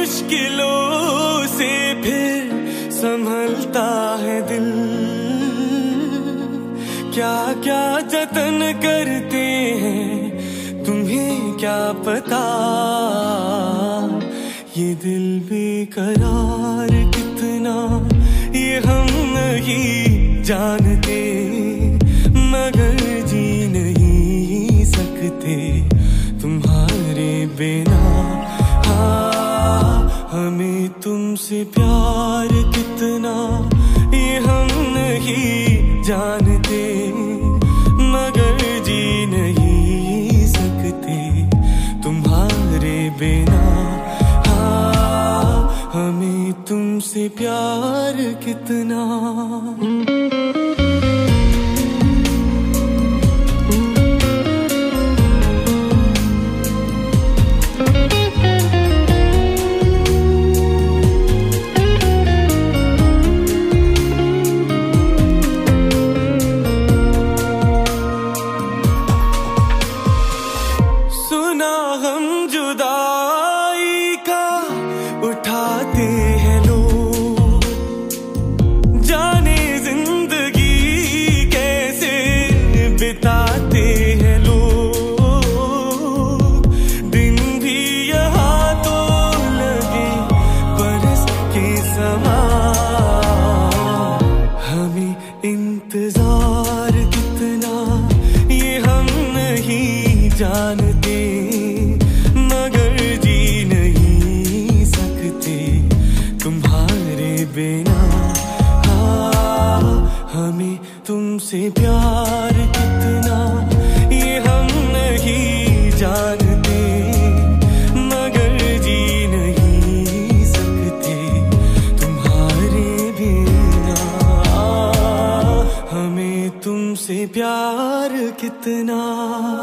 मुश्किलों से फिर संभलता है दिल। क्या क्या जतन करते हैं तुम्हें क्या पता, ये दिल बेकरार कितना ये हम नहीं जानते, मगर जी नहीं सकते तुम्हारे बिना। हाँ, हमें तुमसे प्यार कितना ये हम नहीं जानते, मगर जी नहीं सकते तुम्हारे बिना। हाँ, हमें तुमसे प्यार कितना। सुना हम जुदाई का उठाते हैं लोग, जाने जिंदगी कैसे बिताते हैं लोग। दिन भी यहाँ तो लगे बरस के समान, हमें इंतजार कितना ये हम नहीं जानते, मगर जी नहीं सकते तुम्हारे बिना। हाँ, हमें तुमसे प्यार कितना ये हम नहीं जानते, मगर जी नहीं सकते तुम्हारे बिना। हमें तुमसे प्यार कितना।